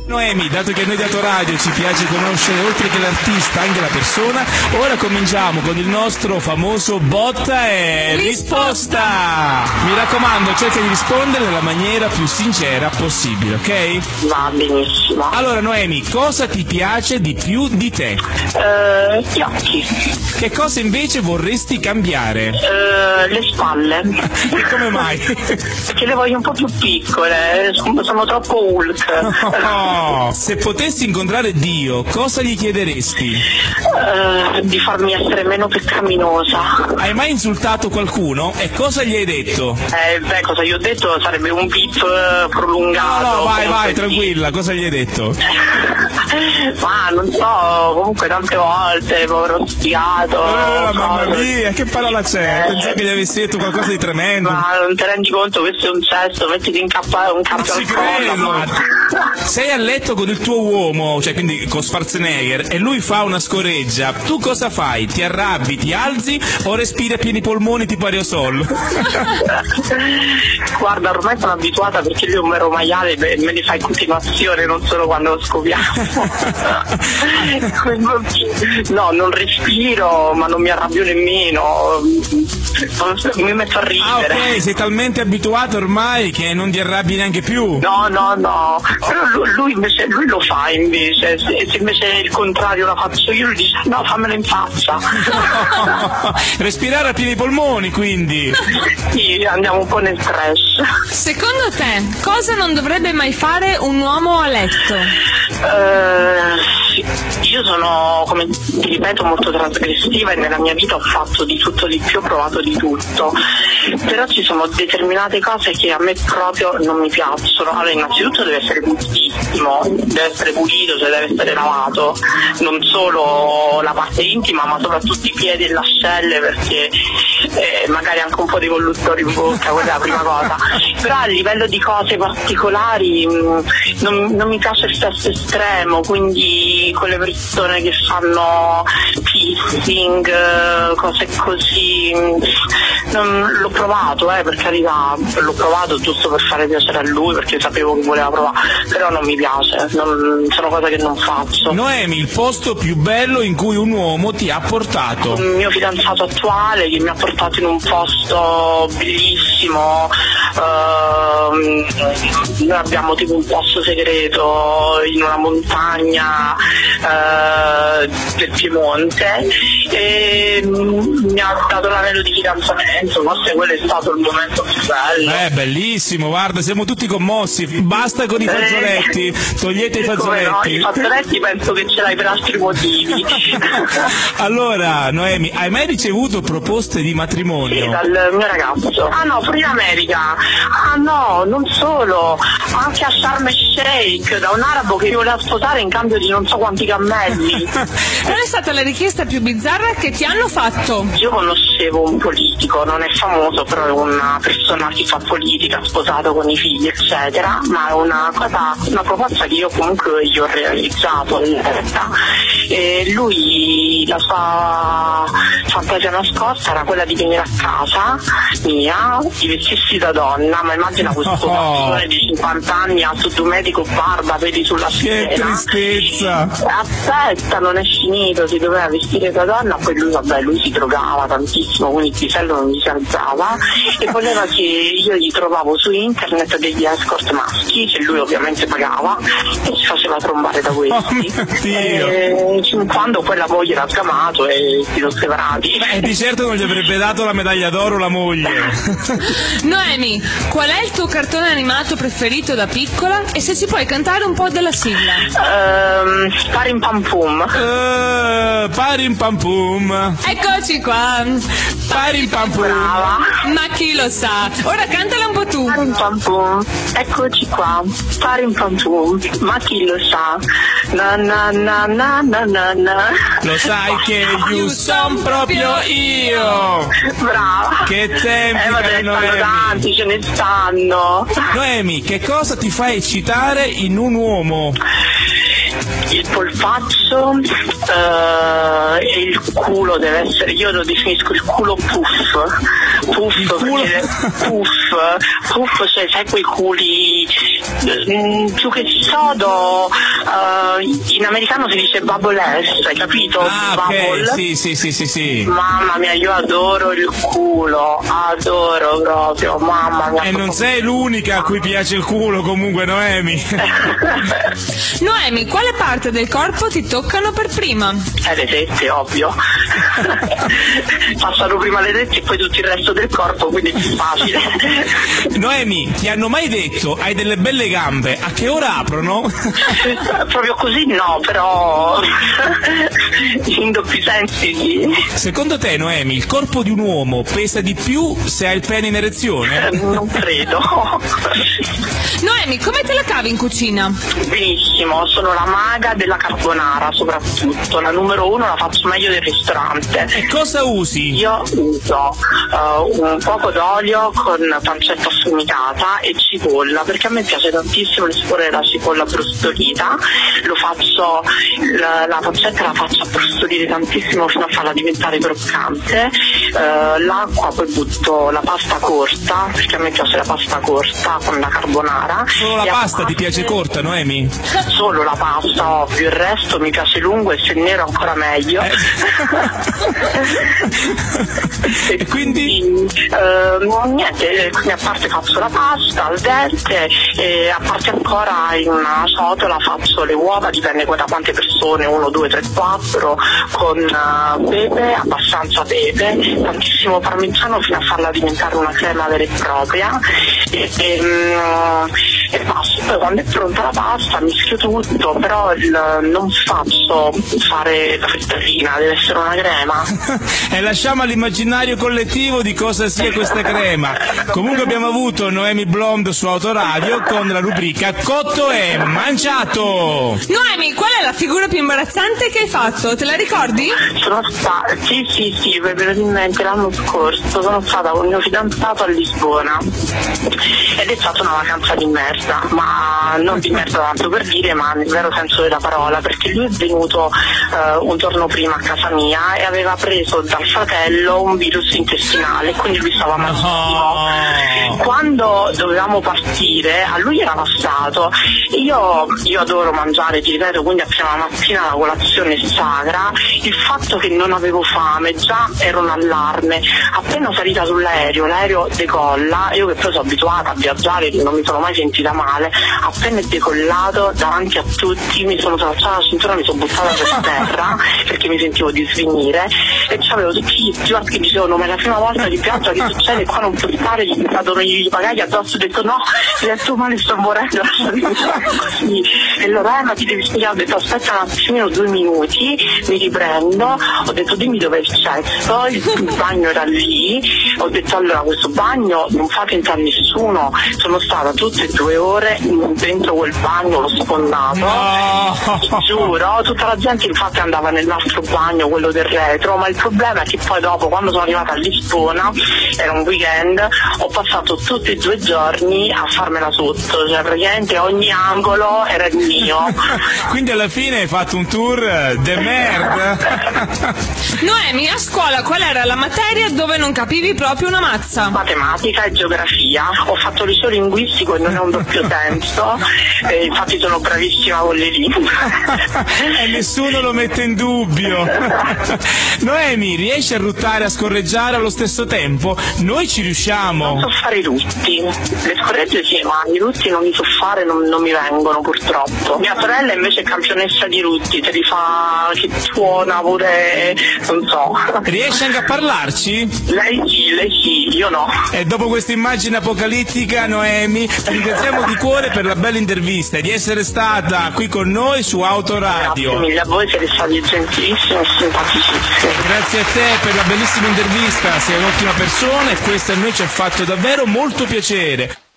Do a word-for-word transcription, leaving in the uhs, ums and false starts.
Noemi, dato che a noi di Autoradio ci piace conoscere oltre che l'artista anche la persona, ora cominciamo con il nostro famoso botta e risposta. Mi raccomando, cerca di rispondere nella maniera più sincera possibile, ok? Va benissimo. Allora Noemi, cosa ti piace di più di te? Uh, gli occhi. Che cosa invece vorresti cambiare? Uh, le spalle. E come mai? Perché le voglio un po' più piccole, sono, sono troppo Hulk. Oh, se potessi incontrare Dio, cosa gli chiederesti? Uh, di farmi essere meno peccaminosa. Hai mai insultato qualcuno? E cosa gli hai detto? Eh, beh, cosa gli ho detto? Sarebbe un beep prolungato. No, no, vai, vai, tranquilla, cosa gli hai detto? Ma non so, comunque tante volte, povero sfigato. Oh, mamma mia, che parola c'è? Eh. Pensavo che gli avessi detto qualcosa di tremendo. Ma non ti rendi conto, questo è un cesto, mettiti in cappa, un capo al collo. Sei a letto con il tuo uomo, cioè quindi con Schwarzenegger, e lui fa una scoreggia, tu cosa fai? Ti arrabbi, ti alzi o respiri a pieni polmoni tipo aerosol? Guarda, ormai sono abituata perché lui è un mero maiale e me li fa in continuazione, non solo quando lo scopiamo. No, non respiro, ma non mi arrabbio nemmeno, mi metto a ridere. Ah, ok, sei talmente abituato ormai che non ti arrabbi neanche più. No, no, no, però lui, lui invece lui lo fa invece, se, se invece il contrario la faccio io, lui dice no, fammelo in faccia. Respirare a pieni polmoni, quindi. Sì, andiamo un po' nel trash. Secondo te, cosa non dovrebbe mai fare un uomo a letto? Uh, io sono, come ti ripeto, molto trasgressiva e nella mia vita ho fatto di tutto di più, ho provato di tutto, però ci sono determinate cose che a me proprio non mi piacciono. Allora, innanzitutto deve essere pulitissimo, deve essere pulito, cioè deve essere lavato, non solo la parte intima ma soprattutto i piedi e le ascelle, perché eh, magari anche un po' di colluttori in bocca, quella è la prima cosa. Però a livello di cose particolari mh, non, non mi piace il sesso estremo, quindi quelle persone che fanno piercing, cose così, non, l'ho provato, eh, per carità, l'ho provato giusto per fare piacere a lui, perché sapevo che voleva provare, però non mi piace, non, sono cose che non faccio. Noemi, il posto più bello in cui un uomo ti ha portato? Il mio fidanzato attuale che mi ha portato in un posto bellissimo, uh, noi abbiamo tipo un posto segreto in una montagna uh, del Piemonte e mi ha dato l'anello di fidanzamento, forse quello è stato il momento più bello. Eh, bellissimo, guarda, siamo tutti commossi, basta con i fazzoletti, togliete i fazzoletti. No, i fazzoletti penso che ce l'hai per altri motivi. Allora, Noemi, hai mai ricevuto proposte di matrimonio? Sì, dal mio ragazzo. Ah no, pure in America. Ah no, non solo, anche a Sharm el Sheikh, da un arabo che mi voleva sposare in cambio di non so quanti cammelli. Qual è stata la richiesta più bizzarra che ti hanno fatto? Io conoscevo un politico, non è famoso, però è una persona che fa politica, sposato con i figli, eccetera, ma è una cosa, una proposta che io comunque gli ho realizzato in realtà. E lui, la sua fantasia nascosta era quella di venire a casa mia, di vestirsi da donna, ma immagina questo oh. persone di cinquanta anni, assunto medico, barba, peli sulla schiena. Che tristezza! Aspetta, non è finito, si doveva vestire da donna, poi lui, vabbè, lui si drogava tantissimo, quindi il pisello non gli si alzava e voleva che io gli trovavo su internet degli escort maschi, che lui ovviamente pagava, e si faceva trombare da questi. Oh mio Dio! E quando poi la moglie era sgamato e si sono separati. E di certo non gli avrebbe dato la medaglia d'oro la moglie. Noemi, qual è il tuo cartone animato preferito da piccola e se ci puoi cantare un po' della sigla? Um, Parim Pam Pum. Uh, parim pam pum. Eccoci qua. Parim pam pum. Brava. Ma chi lo sa? Ora cantala un po' tu. Parim Pam Pum. Eccoci qua. Parim Pam Pum. Ma chi lo sa? Na na na na na na na. Lo sai che io son proprio io. Brava. Che tempi, Eh ma ce ne stanno Noemi. tanti, ce ne stanno. Noemi, che cosa ti fa eccitare in un uomo? Il polpaccio uh, e il culo deve essere, io lo definisco il culo puff. Puff, il culo? puff, puff, cioè sai quei culi mh, più che sodo, uh, in americano si dice bubble ass, hai capito? Ah, Bubble. ok, sì, sì, sì, sì, sì. Mamma mia, io adoro il culo, adoro proprio, mamma mia. E non sei l'unica a cui piace il culo comunque, Noemi. Noemi, quale parte del corpo ti toccano per prima? Eh, le tette, ovvio. Passano prima le tette e poi tutto il resto del corpo, quindi è più facile. Noemi, ti hanno mai detto hai delle belle gambe, a che ora aprono? Proprio così no, però in doppi sensi sì. Secondo te, Noemi, il corpo di un uomo pesa di più se ha il pene in erezione? Non credo. Noemi, come te la cavi in cucina? Benissimo, sono la maga della carbonara soprattutto, la numero uno la faccio meglio del ristorante. E cosa usi? Io uso uh, un poco d'olio con pancetta affumicata e cipolla, perché a me piace tantissimo il sapore della cipolla brustolita. Lo faccio, la, la pancetta la faccio abbrustolire tantissimo fino a farla diventare croccante. Uh, l'acqua, poi butto la pasta corta, perché a me piace la pasta corta con la carbonara. Solo la e pasta parte... ti piace corta, Noemi? Solo la pasta, ovvio, il resto mi piace lungo e se nero ancora meglio. Eh. e quindi uh, niente, quindi a parte faccio la pasta al dente e a parte ancora in una ciotola faccio le uova, dipende da quante persone, uno, due, tre, quattro, con uh, pepe, abbastanza pepe, tantissimo parmigiano fino a farla diventare una crema vera e propria e, e, um, e basta. Poi quando è pronta la pasta mischio tutto, però il, non faccio fare la frittatina, deve essere una crema. E lasciamo all'immaginario collettivo di cosa sia questa crema. Comunque abbiamo avuto Noemi Blonde su Autoradio con la rubrica Cotto e Mangiato. Noemi, qual è la figura più imbarazzante che hai fatto? Te la ricordi? Sono stata, sì sì sì, mi è venuto in mente l'anno scorso, sono stata con il mio fidanzato a Lisbona ed è stata una vacanza di merda, ma non di merda tanto per dire, ma nel vero senso della parola, perché lui è venuto uh, un giorno prima a casa mia e aveva preso dal fratello un virus intestinale, quindi lui stava malissimo. No. Quando dovevamo partire, a lui era passato. Io, io adoro mangiare, ti ripeto, quindi a prima mattina la colazione è sacra. Il fatto che non avevo fame già era un allarme. Appena salita sull'aereo, l'aereo decolla, io che poi sono abituata a viaggiare, non mi sono mai sentita male, appena è decollato davanti a tutti mi sono tracciata la cintura, mi sono buttata per terra perché mi sentivo di svenire e c'avevo tutti i giorni che dicevano ma è la prima volta di viaggio, che succede qua, non puoi stare, gli cadono i bagagli addosso, ho detto no, mi ho detto male, sto morendo così. E allora eh, ma ti devi spiegare, ho detto aspetta un attimino, due minuti, mi riprendo, ho detto dimmi dov'è il cesso, il bagno era lì, ho detto allora questo bagno non fate entrare nessuno, sono stata tutte e due ore dentro quel bagno, l'ho sfondato, No. giuro, tutta la gente infatti andava nell'altro bagno, quello del retro, ma il problema è che poi dopo quando sono arrivata a Lisbona, era un weekend, ho passato tutti e due i giorni a farmela sotto, cioè praticamente ogni angolo era il mio. Quindi alla fine hai fatto un tour de merda. Noemi, a scuola qual era la materia dove non capivi proprio una mazza? Matematica e geografia, ho fatto liceo linguistico e non è un doppio senso, e infatti sono bravissima con le lingue. E nessuno lo mette in dubbio. Noemi, riesci a ruttare e a scorreggiare allo stesso tempo? Noi ci riusciamo. Non so fare i rutti, le scorregge sì, ma i rutti non li so fare, non, non mi vengono purtroppo. Mia sorella invece è campionessa di rutti, te li fa, che suona pure, non so. Riesci anche a parlarci? Lei sì, lei sì, io no. E dopo questa immagine apocalittica, Noemi, ti ringraziamo di cuore per la bella intervista e di essere stata qui con noi su Autoradio. Grazie mille a voi, siete stati gentilissimi e simpaticissimi. Grazie a te per la bellissima intervista, sei un'ottima persona e questo a noi ci ha fatto davvero molto piacere.